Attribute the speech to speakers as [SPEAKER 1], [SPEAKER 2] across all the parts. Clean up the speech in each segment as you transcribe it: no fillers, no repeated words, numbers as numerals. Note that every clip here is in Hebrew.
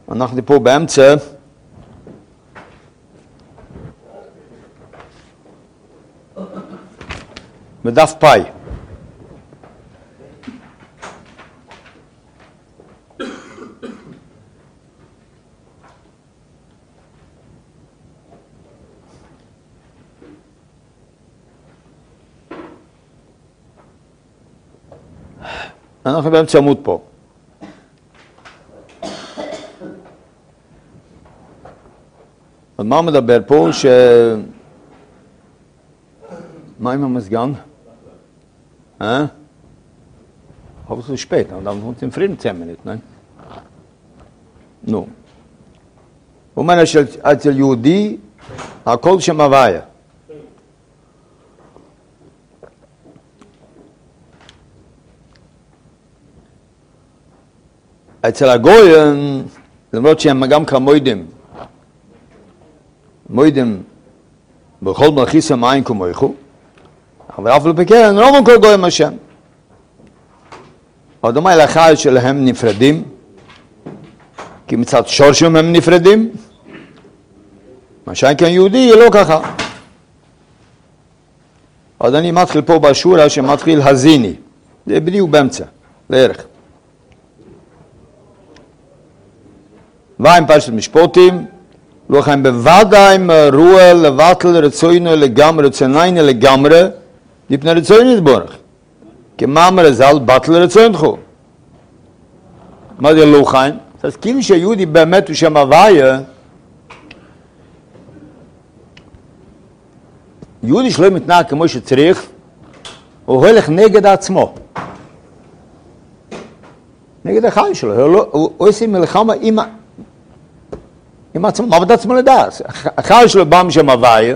[SPEAKER 1] אנחנו פה באמצע בדף פאי. אנחנו באמצע עמוד פה. אז מה הוא מדבר פה? מה עם המסגן? Hoffe so spät, und dann kommt es in Frieden 10 Minuten, nein? Nu. הוא אומר אצל יהודי, הכל שם הוויה. אצל הגויים, למרות שהם גם כמוידים, מוידים בכל מלכיס המים כמויכו, אבל אף לא בקרן, לא כל גויים השם. אדומה הלכה שלהם נפרדים, כי מצד שורשם הם נפרדים, מה שאין כאן יהודי לא ככה. אז אני מתחיל פה בשורה שמתחיל הזיני, זה בדיוק באמצע, לערך. ואם פרשת משפוטים, לא חיים בוודאי מרוע לבטל רצוינו לגמרי, רצוניינו לגמרי, לפני רצוינו יתבורך. כמאמר ז"ל בטל רצונך. מה זה לא חיים? אז כאילו שיהודי באמת הוא שם הוויה, יהודי שלא מתנהג כמו שצריך, הוא הולך נגד עצמו. נגד החיים שלו. הוא עושה מלחמה עם עצמו, מעבד עצמו לדעת. החיים שלו בא משם הוויה,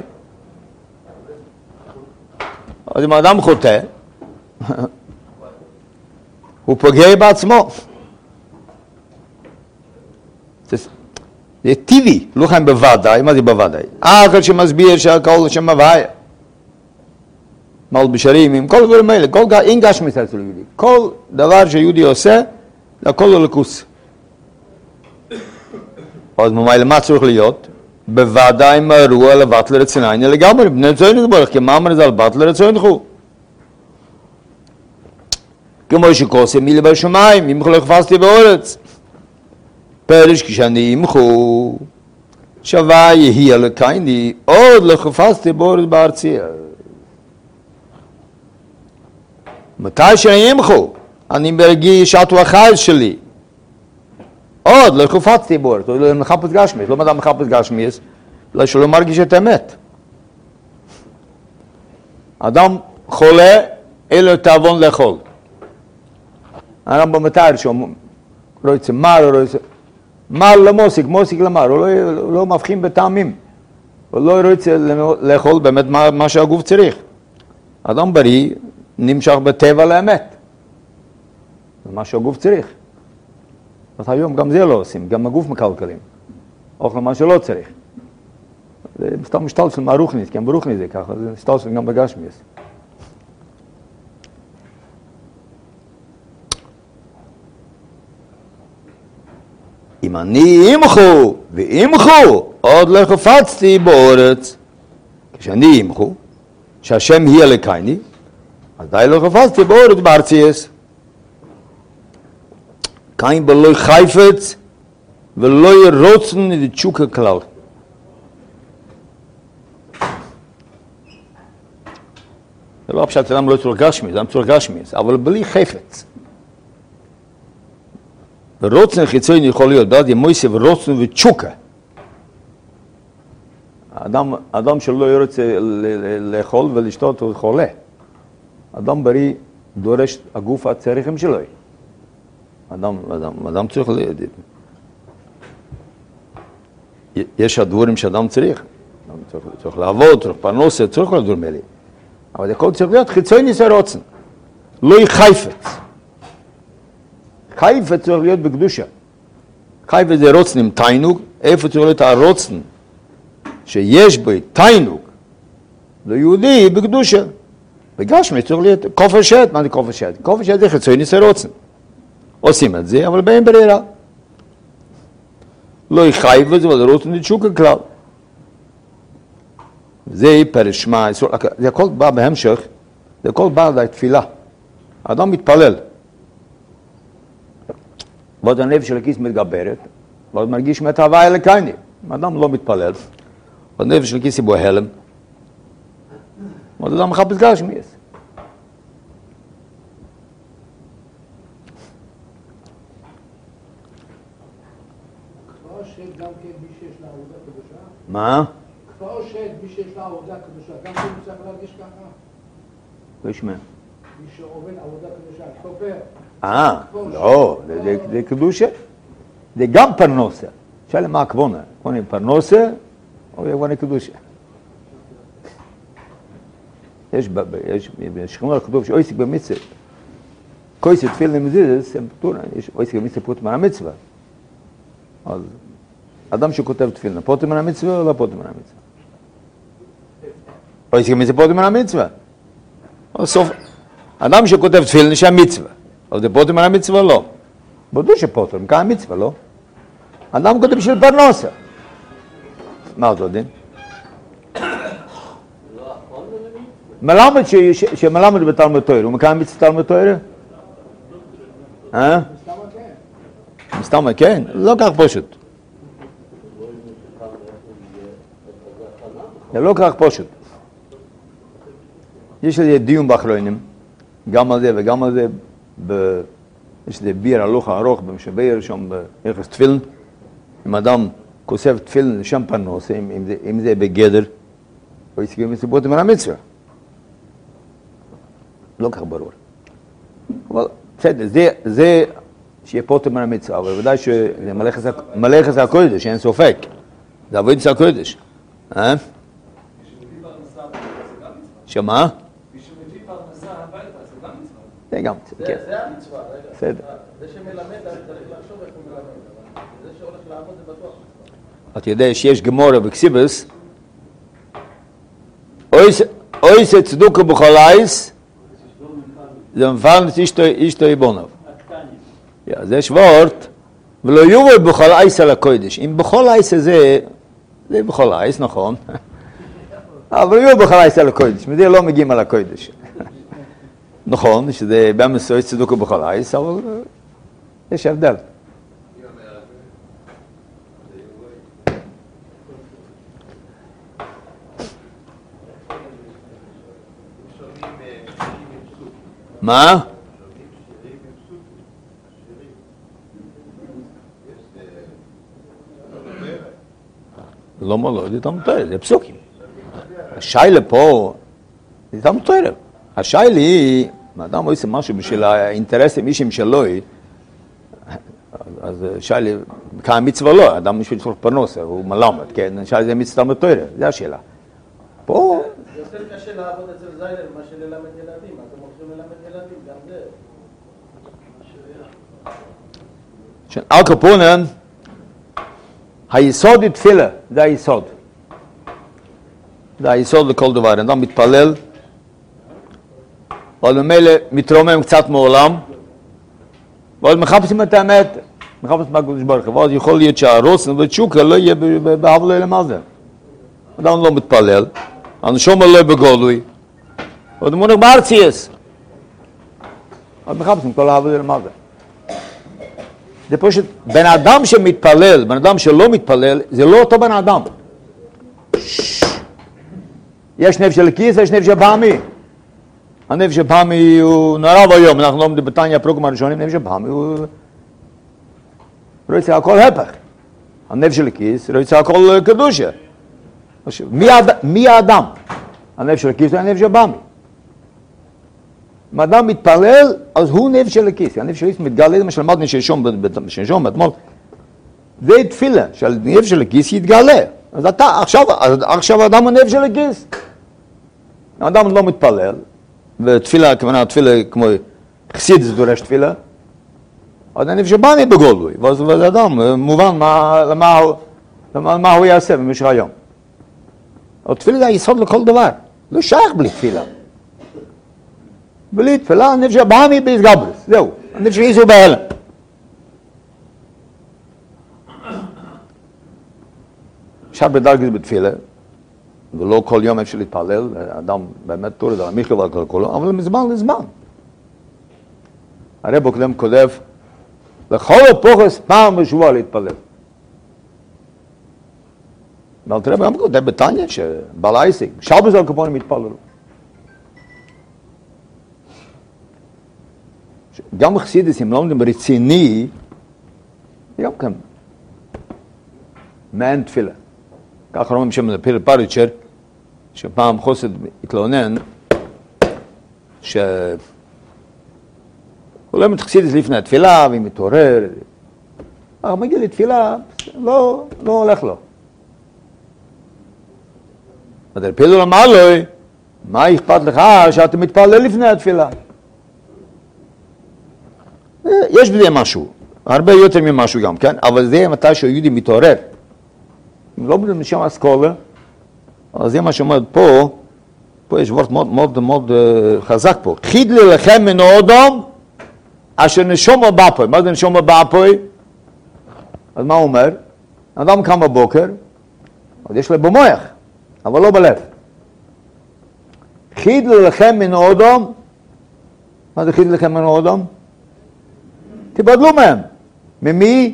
[SPEAKER 1] אז אם האדם חוטא, הוא פוגע בעצמו. זה טבעי, לא חיים בוודאי, מה זה בוודאי? אחר שמסביר שהכל שם הוויה. מלבשרים, עם כל דברים האלה, אין גשמית אצל יהודי. כל דבר שיהודי עושה, הכל לא לקוס. אז מה צריך להיות? בוודאי מרוע לבטל רצוננו לגמרי, בני רצוננו יתבורך, כמאמר ז"ל בטל רצונך. כמו שכוסם מילי בשמיים, ימחו לא חפשתי באורץ. פרש כשאני ימחו, שווה יהיה לקייני, עוד לא חפשתי באורץ בארצי. מתי שאני ימחו, אני מרגיש שעת החייל שלי. עוד לא חפשתי באורץ, לא מחפש גשמיס, לא מדע מחפש גשמיס, לא שלא מרגיש את האמת. אדם חולה, אין לו תאבון לאכול. הרמב"ם מתאר שהוא רוצה מר, מר למוסיק, מוסיק למר, הוא לא מבחין בטעמים, הוא לא רוצה לאכול באמת מה שהגוף צריך. אדם בריא נמשך בטבע לאמת, זה מה שהגוף צריך. אז היום גם זה לא עושים, גם הגוף מקלקלים, אוכל מה שלא צריך. זה סתם משתל של מרוכניס, כי הם ברוכניס זה ככה, זה משתל של גם בגשמיס. אם אני ימחו וימחו, עוד לא חפצתי באורץ. כשאני ימחו, שהשם יהיה לקייני, אז די לא חפצתי באורץ בארצייס. קיין בלא חייפץ ולא ירוצן לתשוקה כלל. זה לא פשוט, למה לא צריך גשמיס, למה צריך גשמיס, אבל בלי חפץ. ורוצן חיצוני יכול להיות, בעד ימויסי ורוצן ותשוקה. אדם שלא רוצה לאכול ולשתות הוא חולה. אדם בריא דורש הגוף הצריכים שלו. אדם צריך יש הדברים שאדם צריך. צריך לעבוד, צריך פרנסה, צריך כל הדברים האלה. אבל הכל צריך להיות חיצוני זה רוצן. לא חייפץ. חייפץ צריך להיות בקדושה. חייפץ זה רוצן עם תיינוג. איפה צריך להיות הרוצן שיש בו תיינוג ליהודי בקדושה. בגשמי צריך להיות כופר שד. מה זה כופר שד? כופר שד זה חיצוני זה רוצן. עושים את זה, אבל באין ברירה. לא יחייב את זה, אבל לראות נתשוקה כלל. זה פרש שמע, זה הכל בא בהמשך, זה הכל בא על התפילה. האדם מתפלל. ועוד הנפש של הכיס מתגברת, ועוד מרגיש מתאווה אלוקייני. האדם לא מתפלל, ועוד הנפש של הכיס היא בו הלם, ועוד אדם מחפש גשמיאס.
[SPEAKER 2] כפר שד גם כן מי שיש לה עבודה קדושה?
[SPEAKER 1] מה?
[SPEAKER 2] כפר שד מי שיש לה עבודה קדושה, גם כן צריך להרגיש ככה?
[SPEAKER 1] לא ישמע.
[SPEAKER 2] מי שעובד עבודה קדושה, סופר.
[SPEAKER 1] לא, זה קדושה. זה גם פרנוסה. שאלה מה הכוונה? הכוונה פרנוסה או הכוונה קדושה? יש בשכמות הכתוב שאויסיק במצווה. קויסי תפילין מזיז, הם פטור, יש אויסיק במצווה פוטר מן המצווה. אז אדם שכותב תפילין, פוטר מן המצווה או לא פוטר מן המצווה? אויסיק במצווה פוטר מן המצווה. סוף, אדם שכותב תפילין יש המצווה. אז זה פוטר מן המצווה לא. בודו שפוטר, מכאן המצווה לא. אדם כותב בשביל פרנסה. מה אותו דין? מלמד שמלמד בתלמוד תורה, הוא מכאן מצווה תלמוד תורה? מסתמה כן? לא כך פשוט. זה לא כך פשוט. יש לי דיון באחרונים, גם על זה וגם על זה, יש לי ביר הלוך ארוך במשבר שם ביחס תפילין, אם אדם כוסף תפילין לשם פרנוסה, אם זה בגדר, או יסגים מסיבות מן המצווה. לא כך ברור. אבל בסדר, זה שיהיה פוטר מן המצווה, אבל ודאי שזה מלאכת הקודש, אין ספק. זה עבודת הקודש. שמה? זה גם מצווה, כן.
[SPEAKER 2] זה המצווה, רגע.
[SPEAKER 1] בסדר.
[SPEAKER 2] זה שמלמד, צריך לחשוב איך הוא מלמד. זה שהולך לעבוד זה בטוח.
[SPEAKER 1] אתה יודע שיש גמורה בקסיבס, אויס צדוקה בחולייס, זה מפרנס אישתו יבונוב. זה שוורט, ולא יובל בכל אייס על הקודש. אם בכל אייס הזה, זה בכל אייס, נכון. אבל יובל בכל אייס על הקודש, מזה לא מגיעים על הקודש. נכון, שזה במסורת צדוקה בכל אייס, אבל יש הבדל. מה? לא מלא, זה תלמוד תורה, זה פסוקים. השיילה פה, זה תלמוד תורה. השיילה היא, אדם עושה משהו בשביל האינטרסים אישיים שלו, אז שיילה, כאן מצווה לא, אדם בשביל לצורך פרנסה, הוא מלמד, כן? שיילה זה מצווה תלמוד תורה, זה השאלה. פה...
[SPEAKER 2] זה יותר קשה לעבוד אצל זיילר מה שללמד ילדים, אתם הולכים ללמד ילדים, גם זה.
[SPEAKER 1] על קפונן, היסוד היא תפילה, זה היסוד. זה היסוד לכל דבר, אדם מתפלל, אבל ממילא מתרומם קצת מעולם, ועוד מחפשים את האמת, מחפשים מהקדוש ברוך הוא, ואז יכול להיות שהרוסן ותשוקה לא יהיה בהבלה למעלה. אדם לא מתפלל, הנשום לא בגולוי, עוד מונח בארצייס. אז מחפשים כל ההבלה למעלה. זה פשוט, בן אדם שמתפלל, בן אדם שלא מתפלל, זה לא אותו בן אדם. יש נפש של כיס ויש נפש של פעמי. הנפש של פעמי הוא נורא ביום, אנחנו לא עומדים בתניא הפרקים הראשונים, נפש של פעמי הוא... רוצה הכל הפך. הנפש של כיס רוצה הכל קדושה. מי האדם? הנפש של כיס הוא הנפש של פעמי. אם האדם מתפלל, אז הוא נפש של הכיס. הנפש של הכיס מתגלה, מה שלמדנו שלשום אתמול. זה תפילה, שהנפש של הכיס יתגלה. אז עכשיו האדם הוא נפש של הכיס. האדם לא מתפלל, ותפילה, כמובן, תפילה כמו חסיד זה דורש תפילה, אז הנפש שבאני בגולוי, ואז האדם מובן מה הוא יעשה במשך היום. התפילה זה היסוד לכל דבר, לא שייך בלי תפילה. בלי תפילה, הנפש הבאמי בהתגברס, זהו, הנפש איזו בהלם. יש הרבה דרגות בתפילה, ולא כל יום אפשר להתפלל, אדם באמת תורד על המחיה ועל כולו, אבל מזמן לזמן. הרב הקודם כותב, לכל הפוכס פעם בשבוע להתפלל. אבל תראה, גם כותב בתניא, שבעל העסק, שבס על כפונים יתפללו. גם חסידס, אם לא לומדים רציני, גם כן, מעין תפילה. ככה רואים שם לפיל פריצ'ר, שפעם חוסד התלונן, הוא לא מתחסידס לפני התפילה, והיא מתעורר. אבל מגיע לתפילה, לא הולך לו. אז הרפילו לומר לו, מה אכפת לך שאתה מתפלל לפני התפילה? יש בזה משהו, הרבה יותר ממשהו גם, כן? אבל זה מתי שהיהודי מתעורר. אם לא בזה משם אסכולה, אז זה מה שאומרת פה יש וורט מאוד מאוד חזק פה. חידלי לכם מן האדם, אשר נשומו באפוי. מה זה נשומו באפוי? אז מה הוא אומר? אדם קם בבוקר, אז יש לו במוח, אבל לא בלב. חידלי לכם מן האדם, מה זה חידלי לכם מן האדם? תבדלו מהם. ממי?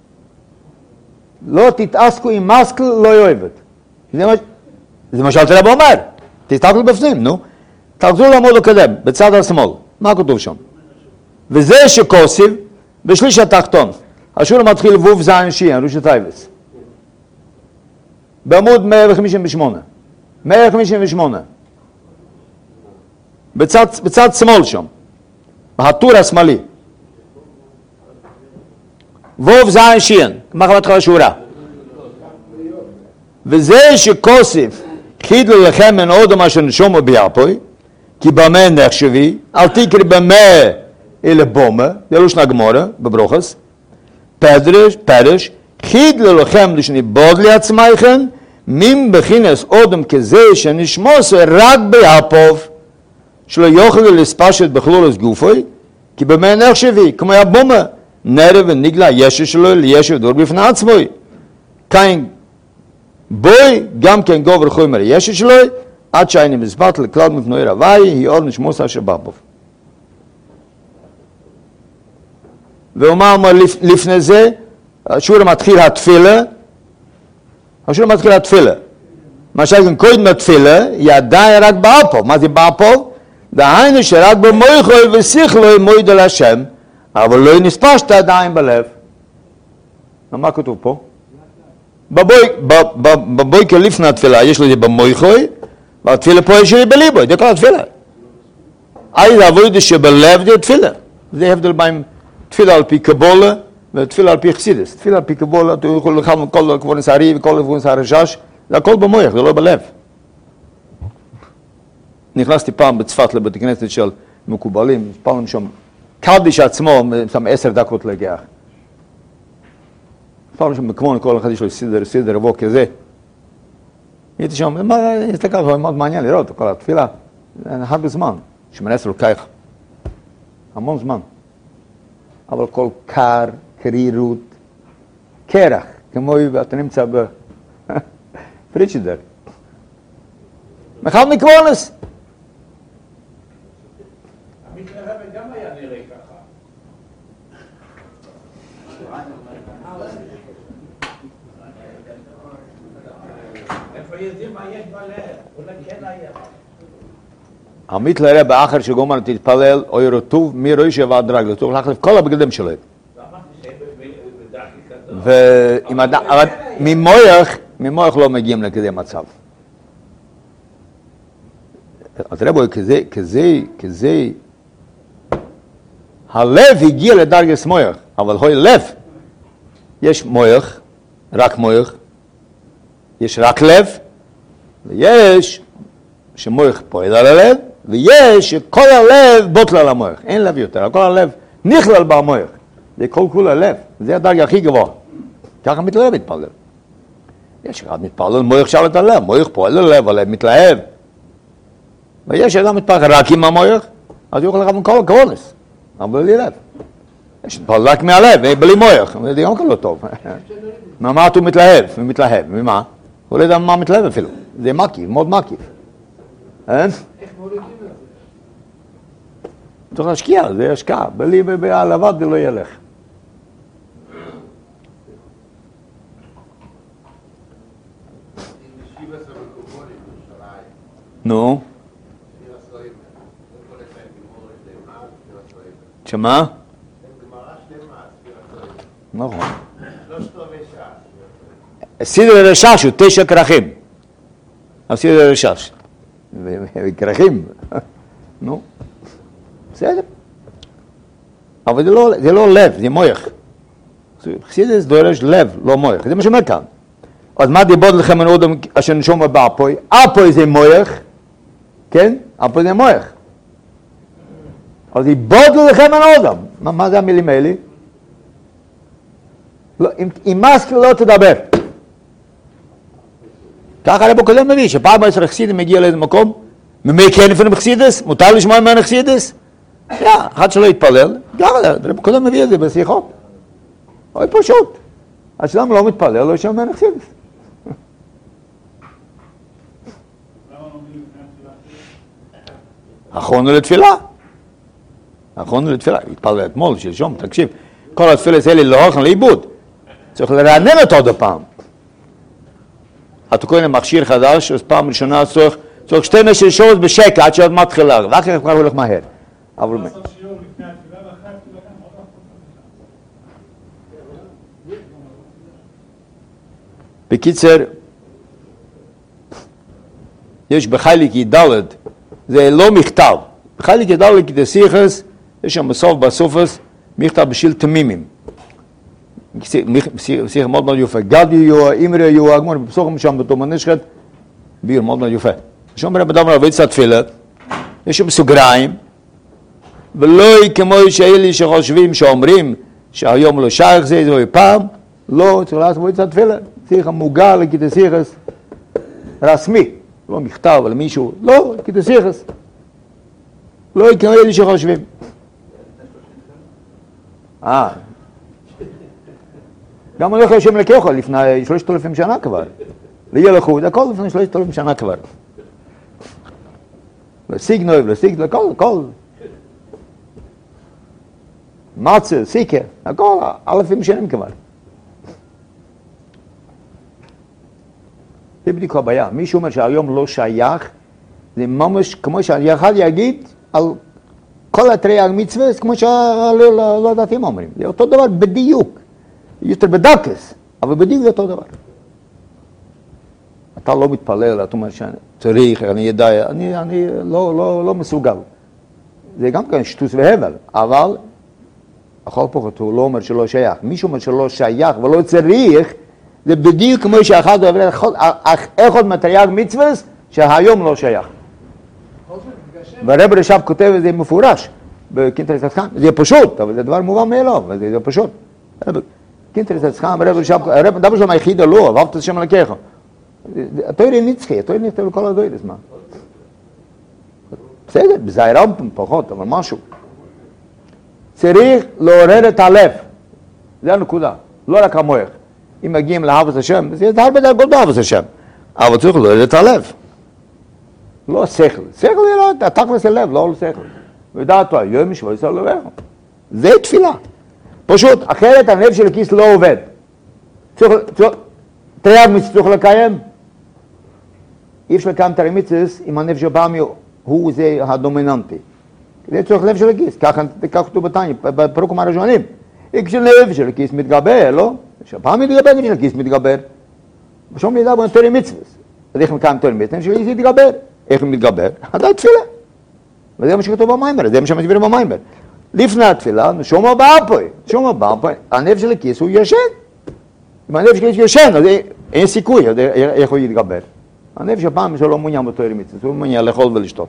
[SPEAKER 1] לא תתעסקו עם מסקל, לא יאהבת. זה מה שאלת רב אומר. תסתכלו בפנים, נו. תחזרו לעמוד הקודם, בצד השמאל. מה כתוב שם? וזה שכוסיב בשליש התחתון. השור מתחיל ווב זין שיען, ראש הטייבס. בעמוד 158. 158. בצד שמאל שם. הטור השמאלי. ווב זין שיען. מה חמת לך לשורה? וזה שכוסיב חידלו לכם מן אודם אשר נשומו ביאפוי, כי במה נחשבי, אל תקרי במה אלה בומה, זה לא שנה גמורה, בברוכס, פרש, חידלו לכם לשני בודלי עצמייכם, מים בכינס אודם כזה שנשמוס רק ביאפוב, שלא יוכל לספשת בכלולס גופוי, כי במה נחשבי, כמו הבומה, נרב ונגלה ישו שלו לישו דור בפני עצמוי. כאין בוי, גם כן גובר חומר ישו שלו, עד שאני מספת לכלל מפנועי רבי, היא אור נשמוס אשר באפוב. ומה אומר לפני זה? השור מתחיל התפילה, מה שכן קודם התפילה, היא עדיין רק באפוב. מה זה באפוב? דהיינו שרק במויכוי ושיכלוי מויד על השם, אבל לא נספשת עדיין בלב. מה כתוב פה? בבוי כלפני התפילה יש לי במויכוי, והתפילה פה יש לי בליבוי, זה כל התפילה. זה עבודה שבלב זה תפילה. זה הבדל בין תפילה על פי קבולה ותפילה על פי חסידס. תפילה על פי קבולה, אתה יכול לאכל כל כבונס הארי וכל כבונס הרשש, זה הכל במויך, זה לא בלב. נכנסתי פעם בצפת לבית הכנסת של מקובלים, פעם שם קדיש עצמו, שם 10 דקות להגיע. פעם שם כמו כל אחד יש לו סדר רבו כזה. הייתי שם, הסתכל, זה מאוד מעניין לראות, כל התפילה, הרבה זמן, 18 לוקח, המון זמן. אבל כל קר, קרירות, קרח, כמו אתה נמצא בפריצ'ידר. מחל מקוונס.
[SPEAKER 2] המקרה גם היה נראה ככה. איפה יודעים מה יש בלב? אולי כן היה.
[SPEAKER 1] עמית לראה באחר שגומר תתפלל, אוי רטוב, מראשי ועד רגל, תוכל להחליף כל הבגדים שלו. אבל ממוח לא מגיעים לכזה מצב. אז רבוי, כזה, הלב הגיע לדרגס מוח, אבל הוי לב, יש מוח, רק מוח, יש רק לב, ויש שמוח פועל על הלב, ויש שכל הלב בוטל על המוח, אין לב יותר, כל הלב נכלל במוח, זה כל הלב, זה הדרגה הכי גבוה, ככה מתלהב מתפלל. יש אחד מתפלל, מוח שאל את הלב, מוח פועל על הלב, הלב מתלהב, ויש אדם מתפלל רק עם המוח, אז הוא יכול לקחת כל הכבונס, אבל בלי לב. יש מתפלל רק מהלב, בלי מוח, זה גם כן לא טוב. מה אתה מתלהב? ממה? הוא לא יודע מה מתלהב אפילו. זה מקיף, מאוד מקיף.
[SPEAKER 2] איך מורידים את זה?
[SPEAKER 1] צריך להשקיע, זה השקעה. בלי לבד זה לא ילך. נו? שמה? נכון. סידר רשש הוא 9 כרכים. סידר רשש. וכרכים. נו. בסדר. אבל זה לא לב, זה מויך. חסידס דורש לב, לא מויך. זה מה שאומר כאן. אז מה דיבוד לכם על עוד אשר נשום באפוי? אפוי זה מויך, כן? אפוי זה מויך. אז דיבוד לכם על עוד. מה זה המילים האלה? אם מסק לא תדבר. ככה הרב הקודם מביא, שפעם עשר חסידים מגיע לאיזה מקום, ממי כן לפני חסידס? מותר לשמוע ממנו חסידס? אחד שלא יתפלל, הרב הקודם מביא את זה בשיחות. אוי פשוט. אז למה לא מתפלל, לא ישמע ממנו חסידס. אחרונו לתפילה. אחרונו לתפילה. התפלל אתמול, שלשום, תקשיב. כל התפילס האלה לא הולכים לאיבוד. צריך לרענן אותו עוד פעם. אתה קורא למכשיר חדש, אז פעם ראשונה צריך 12 שעות בשקט עד שעוד מתחילה, ואחר כך כבר הולך מהר. אבל...
[SPEAKER 3] לעשות שיעור לפני התפילה ואחרי התפילה גם עוד
[SPEAKER 1] בקיצר, יש בחלק ד' זה לא מכתב. בחלק ד' כדסיכס, יש שם בסופס מכתב בשביל תמימים. שיח מאוד מאוד יפה. גדי יהיו, אימרי יהיו, הגמור, בפסוחים שם בתום הנשכת, ביר מאוד מאוד יפה. שם רב אדם רב יצא תפילה, יש שם סוגריים, ולא כמו שאלה שחושבים, שאומרים, שהיום לא שייך זה, זה פעם, לא, צריך לעשות יצא תפילה. שיח המוגל, כדסיכס, רסמי, לא מכתב על מישהו, לא, כדסיכס. לא כמו אלה שחושבים. גם הולך לשם לקחו לפני 3,000 שנה כבר. לילכות, הכל לפני 3,000 שנה כבר. לסיגנוב, הכל. מצה, סיקה, הכל, 1,000 שנים כבר. זה בדיוק הבעיה. מישהו אומר שהיום לא שייך, זה ממש כמו שאחד יגיד על כל התרי"ג מצוות, כמו שלא הדתיים אומרים. זה אותו דבר בדיוק. יותר בדקס, אבל בדיוק זה אותו דבר. אתה לא מתפלל, אתה אומר שאני צריך, אני יודע, אני לא מסוגל. זה גם כן שטוס והבל, אבל הכל פחות הוא לא אומר שלא שייך. מישהו אומר שלא שייך ולא צריך, זה בדיוק כמו שאחד עובר איך עוד מתרי"ג מצוות שהיום לא שייך. והרב רש"ב כותב את זה מפורש בקינטרס חכם. זה פשוט, אבל זה דבר מובן מאליו, זה פשוט. קינטרס חכם, הרב רש"ב, הרב דבר שלום היחיד לא, אהבת את השם אלוקיך. התורה נצחי, התורה נכתב לכל הדורות, מה? בסדר, בזעירה פחות, אבל משהו. צריך לעורר את הלב. זה הנקודה, לא רק המוח. אם מגיעים לאהבת השם, זה הרבה דרגות באהבת השם. אבל צריך לעורר את הלב. לא שכל. שכל זה לא, תכלס הלב, לא שכל. ודעתו, היום שבו ישראל לא עבר. זה תפילה. פשוט, אחרת הלב של הכיס לא עובד. תרי"ג מצוות צריך לקיים. אי אפשר לקיים תרי"ג מצוות אם הנפש הפעמי הוא זה הדומיננטי. זה צריך לב של הכיס, ככה כתוב בתניא, בפרקים הראשונים. כשלב של הכיס מתגבר, לא? שהפעם מתגבר, נפש של הכיס מתגבר. ושום נדע בו תרי"ג מצוות. אז איך מקיים תרי"ג מצוות? נפש של הכיס מתגבר. איך הוא מתגבר? עדיין תפילה. וזה מה שכתוב במיימר, זה מה שמסביר במיימר. לפני התפילה, שומע באפוי, הנפש של הכיס הוא ישן. אם הנפש של הכיס ישן, אז אין סיכוי, איך הוא יתגבר. הנפש הפעם שלא מעוניין בתרי"ג מצוות, הוא מעוניין לאכול ולשתות.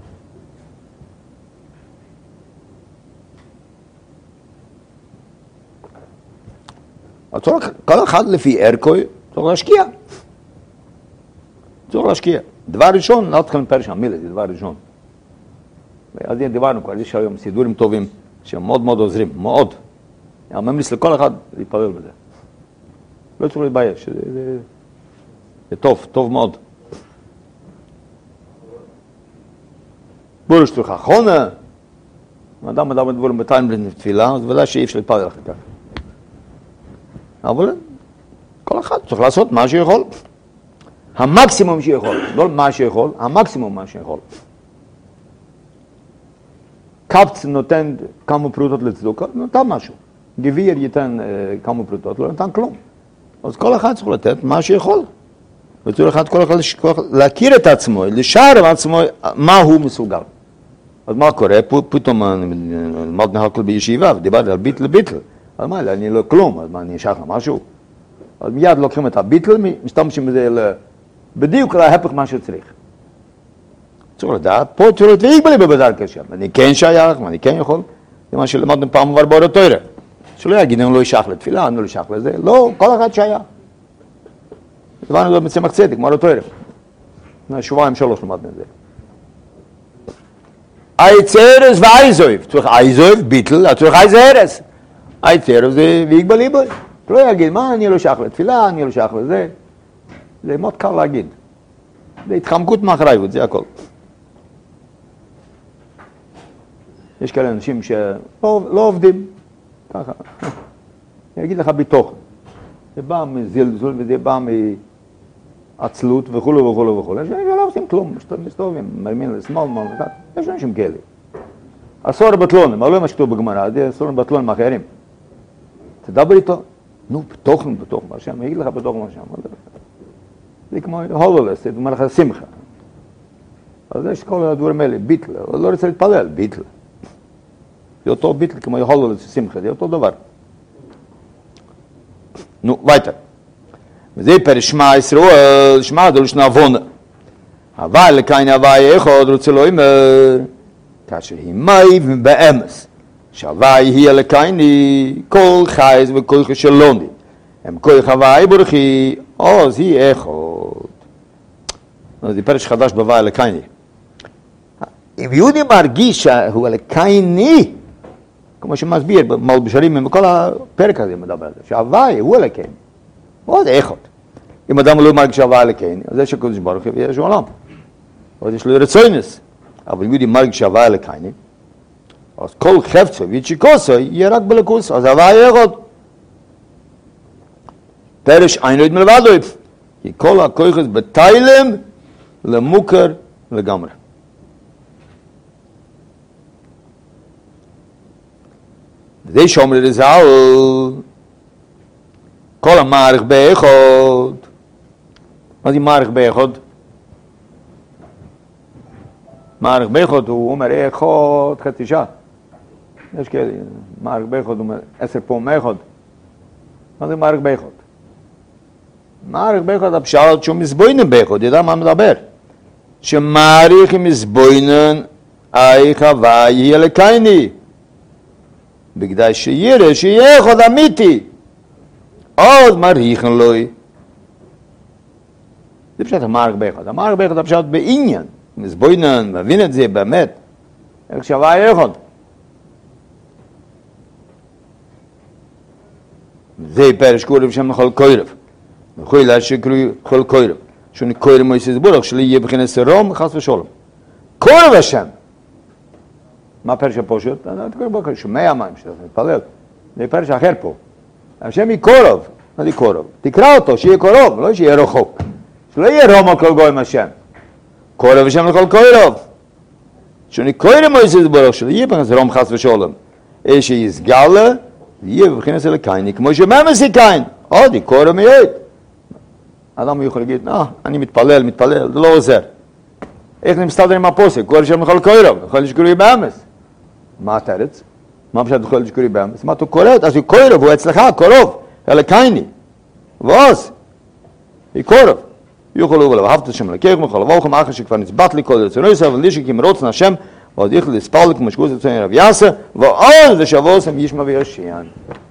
[SPEAKER 1] אז כל אחד לפי ערכו צריך להשקיע. צריך להשקיע. דבר ראשון, לא צריכים לפרש המילה, זה דבר ראשון. אז דיברנו כבר, יש היום סידורים טובים שהם מאוד מאוד עוזרים, מאוד. אני ממליץ לכל אחד להתפלל בזה. לא צריך להתבייש. זה טוב, טוב מאוד. בורש תלך אחרונה, אדם דבורים בינתיים לתפילה, אז ודאי שאי אפשר להתפלל אחר כך. אבל כל אחד צריך לעשות מה שיכול. המקסימום שיכול, לא מה שיכול, המקסימום מה שיכול. קפץ נותן כמה פרוטות לצדוקה, נותן משהו. גביר ייתן כמה פרוטות, לא נותן כלום. אז כל אחד צריך לתת מה שיכול. וצריך כל אחד להכיר את עצמו, לשער עם עצמו מה הוא מסוגל. אז מה קורה? פתאום למדנו הכל בישיבה, ודיברתי על ביטל. אז מה, אני לא כלום, אז מה, אני אשאר משהו? אז מיד לוקחים את הביטל, משתמשים בזה בדיוק להפך מה שצריך. צריך לדעת, פה צריך להיות ויגבלי בדרכי שם. אני כן שייך, אני כן יכול. זה מה שלמדנו פעם כבר באור התורה. שלא יגיד, אני לא אשייך לתפילה, אני לא אשייך לזה. לא, כל אחד שייך. הבנו זאת מצמח צדק, באור התורה. שבועיים 3 למדנו את זה. אייצרס ואייזויב. צריך אייזויב, ביטל, צריך אייזרס. אייצרס זה ויגבלי בו. לא יגיד, מה, אני לא שייך לתפילה, אני לא שייך לזה. זה מאוד קל להגיד. זה התחמקות מאחריות, זה הכל. יש כאלה אנשים שלא עובדים, ככה. אני אגיד לך בתוכן. זה בא מזלזול וזה בא מעצלות וכולו וכולו וכולו. יש אנשים שלא עושים כלום, מסתובבים, מרמים לשמאל, יש אנשים כאלה. אסור בטלונים, אבל לא מה שכתוב בגמרא, זה אסור בטלונים אחרים. תדבר איתו, נו, בתוכן, מה שם, אני אגיד לך בתוכן מה שם. זה כמו הולולס, זה אומר לך שמחה. אז יש כל הדברים האלה, ביטל, הוא לא רוצה להתפלל, ביטל. זה אותו ביטל כמו הולולס, שמחה, זה אותו דבר. נו, weiter. וזה פרש שמע ישראל, שמע זה לשון עוונה. אבל לכאן הוואי אחד רוצה לא אומר, כאשר היא מי ובאמס, שהוואי היא לכאני כל חייז וכל חשלוני. הם כל הוואי ברכי, אז היא אחד. זה פרש חדש בוואי לכאני. אם יהודי מרגיש שהוא אלקייני, כמו שמסביר במלבשרים, בכל הפרק הזה מדבר על זה, שהוואי הוא אלקייני, עוד אחד. אם אדם לא מרגיש שהוואי אלקייני, אז יש הקודש ברוך הוא ויש עולם. אז יש לו רצוינס. אבל אם יהודי מרגיש שהוואי אלקייני, אז כל חפצו ויצ'יקוסו יהיה רק בלקוס, אז הוואי אחד. פרש אין עוד מלבדו, כי כל הכוחס בתיילם למוכר לגמרי. וזה שאומר לזהל, כל המערך באחד. מה זה מערך באחד? מערך באחד הוא אומר אחד חצי שעה. יש כאלה, מערך באחד הוא אומר 10 פעם מאחד. מה זה מערך באחד? מערך באחד הפשט שהוא מסבוינן באחד, ידע מה מדבר. שמעריך עם מסבוינן, איך הוואי יהיה לקייני. בגדי שיראה שיהיה אחד אמיתי. עוד מעריכן לוי. זה פשוט המערך באחד. המערך באחד הפשט בעניין. מסבוינן, מבין את זה באמת. איך שהוואי אחד. זה פרש קורב שם לכל קורב. וכוי לה שקרוי כל קורב. שוני קורב מויסס בורך שלי יהיה בכנס רום חס ושולם. קורב השם. מה פרש הפושט? אני קורא בו שומע מים שאתה מתפלל. זה פרש אחר פה. השם היא קורב. מה זה קורב? תקרא אותו, שיהיה קורב, לא שיהיה רחוק. שלא יהיה רום על כל גוי עם השם. קורב השם לכל קורב. שוני קורב מויסס בורך שלי יהיה בכנס רום חס ושולם. איש שיסגלה, יהיה בכנס אלקייני, כמו שממס היא קיין. עוד היא קורב מיועד. אדם יכול להגיד, אני מתפלל, זה לא עוזר. איך אני מסתדר עם הפוסק? קורב השם לכל קורב, יכול לשקורי באמס. מה התרץ? מה פשוט יכול לשקורי באמס? מה אתה קוראת? אז היא קורב, הוא אצלך, קורב, אלקייני. ואז, היא קורב. יוכל לבוא, ואהבת השם לקח מכל לבוכם, אחר שכבר נצבט לי כל רצונו יסר, ולישי כי מרוצן השם, ועוד יכל לספל כמו שגוז רצוני רב יעשה, ועוד ושבוע עושה מישמע וירשיין.